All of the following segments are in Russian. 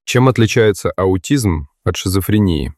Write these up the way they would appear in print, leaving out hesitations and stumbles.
Чем отличается аутизм от шизофрении?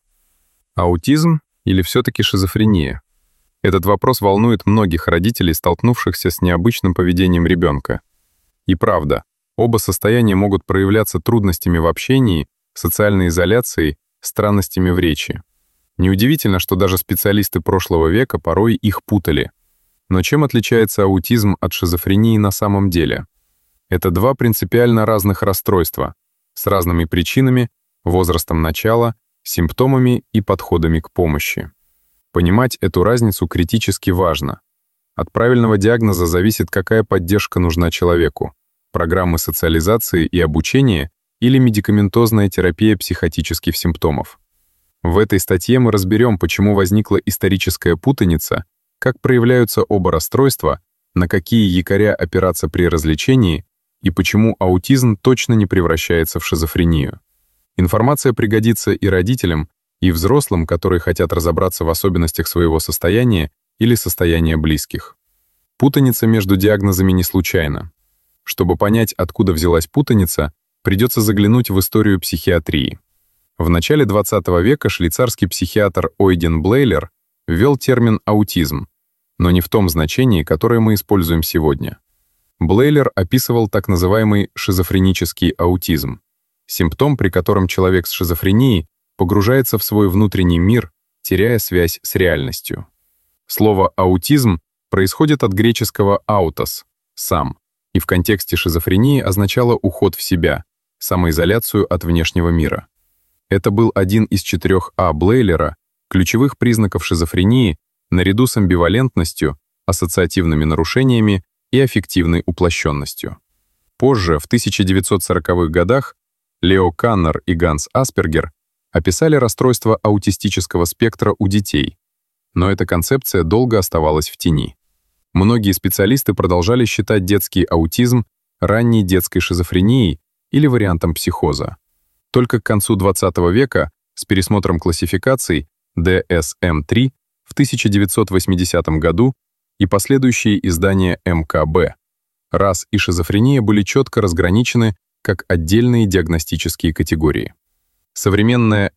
Аутизм или все-таки шизофрения? Этот вопрос волнует многих родителей, столкнувшихся с необычным поведением ребенка. И правда, оба состояния могут проявляться трудностями в общении, социальной изоляцией, странностями в речи. Неудивительно, что даже специалисты прошлого века порой их путали. Но чем отличается аутизм от шизофрении на самом деле? Это два принципиально разных расстройства, с разными причинами, возрастом начала, симптомами и подходами к помощи. Понимать эту разницу критически важно. От правильного диагноза зависит, какая поддержка нужна человеку: программы социализации и обучения или медикаментозная терапия психотических симптомов. В этой статье мы разберем, почему возникла историческая путаница, как проявляются оба расстройства, на какие якоря опираться при различении и почему аутизм точно не превращается в шизофрению. Информация пригодится и родителям, и взрослым, которые хотят разобраться в особенностях своего состояния или состояния близких. Путаница между диагнозами не случайна. Чтобы понять, откуда взялась путаница, придется заглянуть в историю психиатрии. В начале XX века швейцарский психиатр Ойген Блейлер ввел термин «аутизм», но не в том значении, которое мы используем сегодня. Блейлер описывал так называемый шизофренический аутизм, симптом, при котором человек с шизофренией погружается в свой внутренний мир, теряя связь с реальностью. Слово «аутизм» происходит от греческого «аутос» — «сам», и в контексте шизофрении означало уход в себя, самоизоляцию от внешнего мира. Это был один из 4 Блейлера, ключевых признаков шизофрении, наряду с амбивалентностью, ассоциативными нарушениями и аффективной уплощенностью. Позже, в 1940-х годах, Лео Каннер и Ганс Аспергер описали расстройство аутистического спектра у детей, но эта концепция долго оставалась в тени. Многие специалисты продолжали считать детский аутизм ранней детской шизофренией или вариантом психоза. Только к концу XX века с пересмотром классификаций DSM-3 в 1980 году и последующие издания МКБ РАС и шизофрения были четко разграничены как отдельные диагностические категории. Современная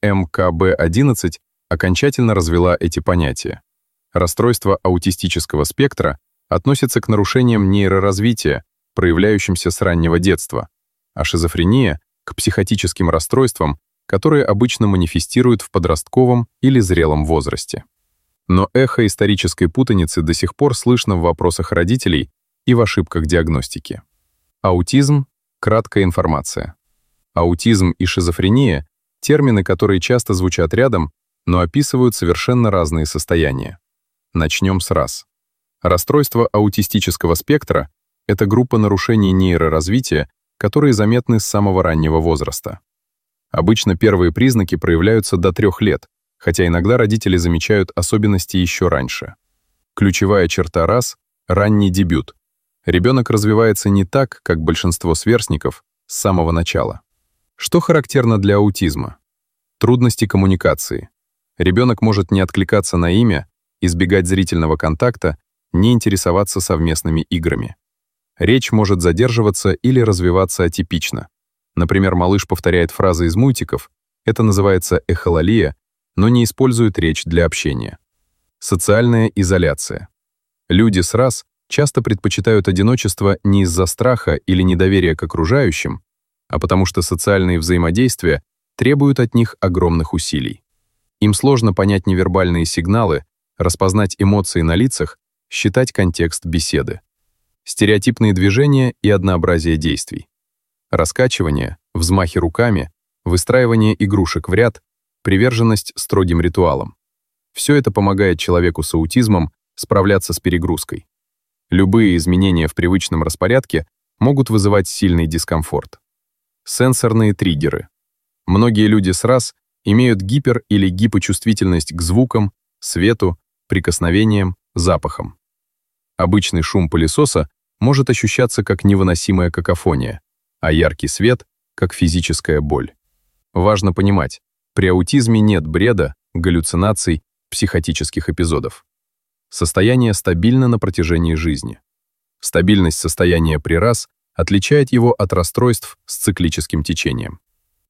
МКБ-11 окончательно развела эти понятия. Расстройство аутистического спектра относится к нарушениям нейроразвития, проявляющимся с раннего детства, а шизофрения — к психотическим расстройствам, которые обычно манифестируют в подростковом или зрелом возрасте. Но эхо исторической путаницы до сих пор слышно в вопросах родителей и в ошибках диагностики. Аутизм — краткая информация. Аутизм и шизофрения — термины, которые часто звучат рядом, но описывают совершенно разные состояния. Начнем с раз. Расстройство аутистического спектра — это группа нарушений нейроразвития, которые заметны с самого раннего возраста. Обычно первые признаки проявляются до 3 лет, хотя иногда родители замечают особенности еще раньше. Ключевая черта раз — ранний дебют. Ребенок развивается не так, как большинство сверстников, с самого начала. Что характерно для аутизма? Трудности коммуникации. Ребенок может не откликаться на имя, избегать зрительного контакта, не интересоваться совместными играми. Речь может задерживаться или развиваться атипично. Например, малыш повторяет фразы из мультиков, это называется эхололия, но не использует речь для общения. Социальная изоляция. Люди с раз часто предпочитают одиночество не из-за страха или недоверия к окружающим, а потому что социальные взаимодействия требуют от них огромных усилий. Им сложно понять невербальные сигналы, распознать эмоции на лицах, считать контекст беседы. Стереотипные движения и однообразие действий. Раскачивание, взмахи руками, выстраивание игрушек в ряд, приверженность строгим ритуалам. Все это помогает человеку с аутизмом справляться с перегрузкой. Любые изменения в привычном распорядке могут вызывать сильный дискомфорт. Сенсорные триггеры. Многие люди с раз имеют гипер- или гипочувствительность к звукам, свету, прикосновениям, запахам. Обычный шум пылесоса может ощущаться как невыносимая какофония, а яркий свет — как физическая боль. Важно понимать, при аутизме нет бреда, галлюцинаций, психотических эпизодов. Состояние стабильно на протяжении жизни. Стабильность состояния при раз отличает его от расстройств с циклическим течением.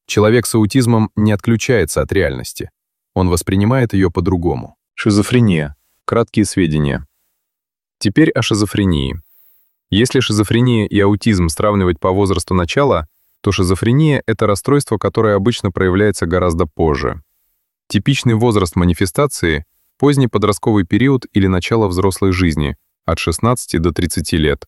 Человек с аутизмом не отключается от реальности. Он воспринимает ее по-другому. Шизофрения. Краткие сведения. Теперь о шизофрении. Если шизофрения и аутизм сравнивать по возрасту начала, то шизофрения — это расстройство, которое обычно проявляется гораздо позже. Типичный возраст манифестации — поздний подростковый период или начало взрослой жизни, от 16 до 30 лет.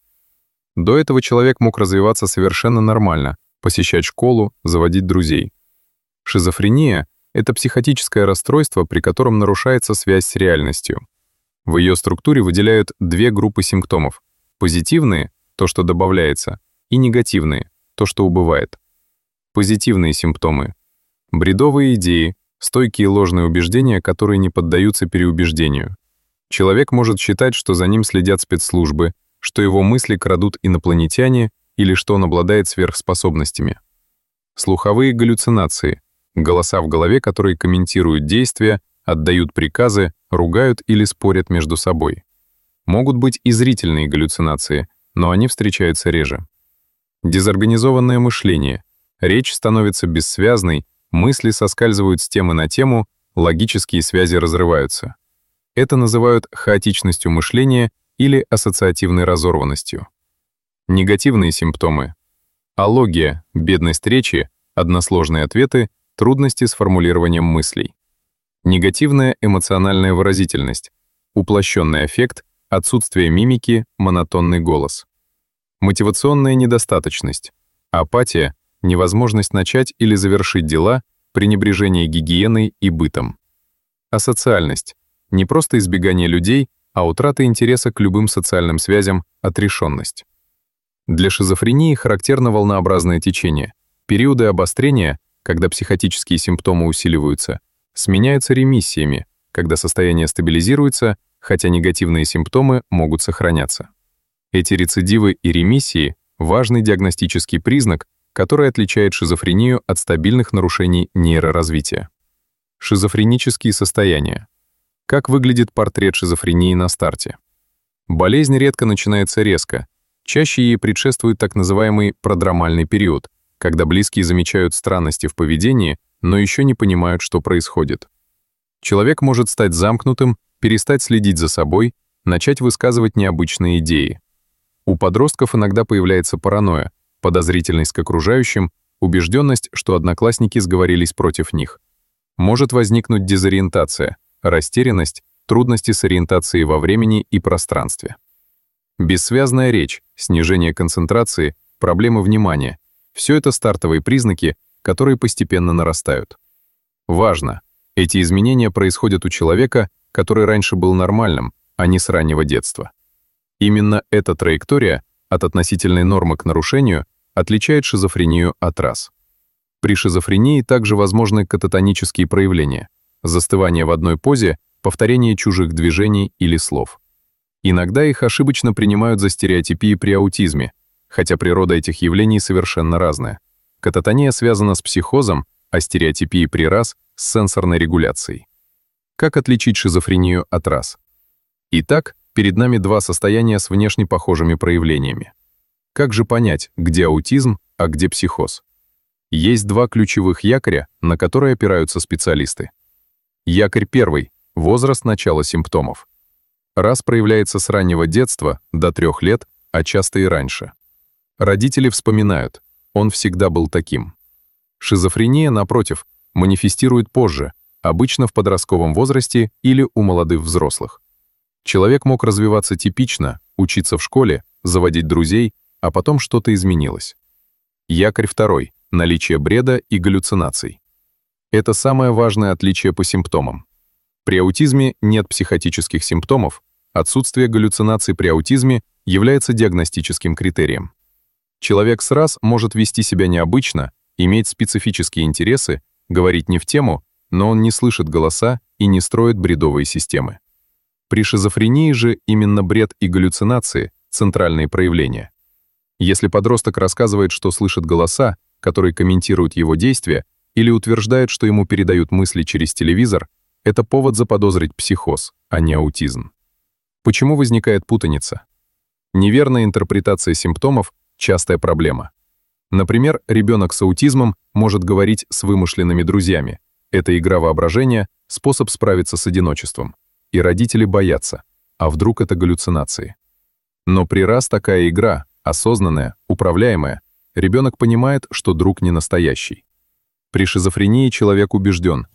До этого человек мог развиваться совершенно нормально, посещать школу, заводить друзей. Шизофрения — это психотическое расстройство, при котором нарушается связь с реальностью. В ее структуре выделяют две группы симптомов. Позитивные — то, что добавляется, и негативные — то, что убывает. Позитивные симптомы — бредовые идеи, стойкие ложные убеждения, которые не поддаются переубеждению. Человек может считать, что за ним следят спецслужбы, что его мысли крадут инопланетяне или что он обладает сверхспособностями. Слуховые галлюцинации — голоса в голове, которые комментируют действия, отдают приказы, ругают или спорят между собой. Могут быть и зрительные галлюцинации, но они встречаются реже. Дезорганизованное мышление. Речь становится бессвязной, мысли соскальзывают с темы на тему, логические связи разрываются. Это называют хаотичностью мышления или ассоциативной разорванностью. Негативные симптомы. Алогия, бедность речи, односложные ответы, трудности с формулированием мыслей. Негативная эмоциональная выразительность, уплощенный аффект, отсутствие мимики, монотонный голос. Мотивационная недостаточность, апатия, невозможность начать или завершить дела, пренебрежение гигиеной и бытом. Асоциальность, не просто избегание людей, а утрата интереса к любым социальным связям, отрешенность. Для шизофрении характерно волнообразное течение. Периоды обострения, когда психотические симптомы усиливаются, сменяются ремиссиями, когда состояние стабилизируется, хотя негативные симптомы могут сохраняться. Эти рецидивы и ремиссии — важный диагностический признак, который отличает шизофрению от стабильных нарушений нейроразвития. Шизофренические состояния. Как выглядит портрет шизофрении на старте? Болезнь редко начинается резко. Чаще ей предшествует так называемый продромальный период, когда близкие замечают странности в поведении, но еще не понимают, что происходит. Человек может стать замкнутым, перестать следить за собой, начать высказывать необычные идеи. У подростков иногда появляется паранойя, подозрительность к окружающим, убежденность, что одноклассники сговорились против них. Может возникнуть дезориентация, растерянность, трудности с ориентацией во времени и пространстве. Бессвязная речь, снижение концентрации, проблемы внимания — все это стартовые признаки, которые постепенно нарастают. Важно, эти изменения происходят у человека, который раньше был нормальным, а не с раннего детства. Именно эта траектория от относительной нормы к нарушению отличает шизофрению от раз. При шизофрении также возможны кататонические проявления, застывание в одной позе, повторение чужих движений или слов. Иногда их ошибочно принимают за стереотипии при аутизме, хотя природа этих явлений совершенно разная. Кататония связана с психозом, а стереотипии при раз — с сенсорной регуляцией. Как отличить шизофрению от раз? Итак, перед нами два состояния с внешне похожими проявлениями. Как же понять, где аутизм, а где психоз? Есть два ключевых якоря, на которые опираются специалисты. Якорь первый — возраст начала симптомов. Раз проявляется с раннего детства, до 3 лет, а часто и раньше. Родители вспоминают, он всегда был таким. Шизофрения, напротив, манифестирует позже, обычно в подростковом возрасте или у молодых взрослых. Человек мог развиваться типично, учиться в школе, заводить друзей, а потом что-то изменилось. Якорь второй — наличие бреда и галлюцинаций. Это самое важное отличие по симптомам. При аутизме нет психотических симптомов, отсутствие галлюцинаций при аутизме является диагностическим критерием. Человек с раз может вести себя необычно, иметь специфические интересы, говорить не в тему, но он не слышит голоса и не строит бредовые системы. При шизофрении же именно бред и галлюцинации — центральные проявления. Если подросток рассказывает, что слышит голоса, которые комментируют его действия, или утверждает, что ему передают мысли через телевизор, это повод заподозрить психоз, а не аутизм. Почему возникает путаница? Неверная интерпретация симптомов — частая проблема. Например, ребенок с аутизмом может говорить с вымышленными друзьями. Это игра воображения, способ справиться с одиночеством. И родители боятся, а вдруг это галлюцинации. Но раз такая игра, осознанная, управляемая, ребенок понимает, что друг не настоящий. При шизофрении человек убежден,